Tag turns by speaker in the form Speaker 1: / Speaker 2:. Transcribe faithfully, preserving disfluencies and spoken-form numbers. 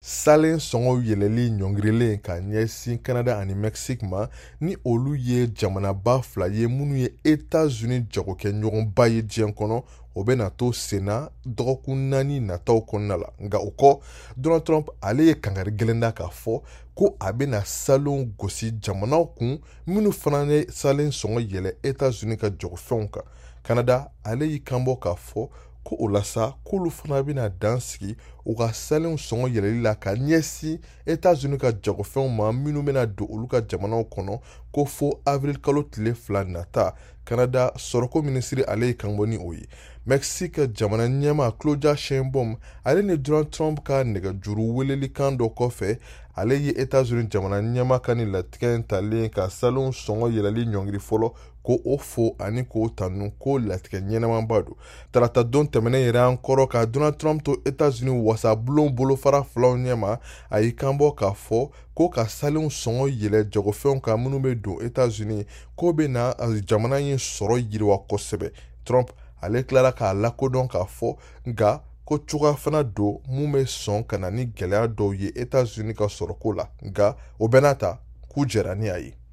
Speaker 1: salen sɔngɔ yɛlɛli ɲɔngirilen ka ɲɛsin Canada ani Mexique ma ni olu ye jamanaba fila ye minnu ye États-Unis jagokɛ ɲɔgɔnba ye diɲɛ kɔnɔ o bɛ na to senna dɔgɔkun naani nataw kɔnɔna la nka o kɔ Donald Trump ale ye kangari gɛlɛn da k'a fɔ ko a bɛna salon gosi jamanaw kun minnu fana ye salen sɔngɔ yɛlɛ États-Unis ka jagofɛnw kan. Canada ale y'i kanbɔ k'a fɔ ko o la sa k'olu fana bɛna dan sigi u ka salen sɔngɔ yɛlɛli la ka ɲɛsin États-Unis ka jagofɛnw ma minnu bɛna don olu ka jamanaw kɔnɔ ko fo avril kalo tile fila nata. Canada sɔrɔko minisiri ale ye kanbɔ ni o ye. Mexique jamana ɲɛma Claudia Sheinbaum ale ni Donald Trump ka nɛgɛjuru weleli kan dɔ kɔfɛ ale ye États-Unis jamana ɲɛma ka ni latigɛ talen ka salon sɔngɔ yɛlɛli ɲɔngiri fɔlɔ ko o fo ani k'o tanu ko latigɛ ɲɛnamaba don. Tarata don tɛmɛnen yɛrɛ an kɔrɔ ka Donald Trump to États-Unis wasabulon bolofara filaw ɲɛma a y'i kanbɔ k'a fɔ ko ka salen sɔngɔ yɛlɛ jagofɛnw kan minnu bɛ don États-Unis ko bɛ na jamana in sɔrɔ yiriwa kosɛbɛ. Trump ale tilara k'a lakodɔn k'a fɔ nka ko cogoya fana don mun bɛ sɔn ka na ni gɛlɛya dɔw ye États-Unis ka sɔrɔko la nka o bɛɛ n'a ta k'u jɛra ni a ye.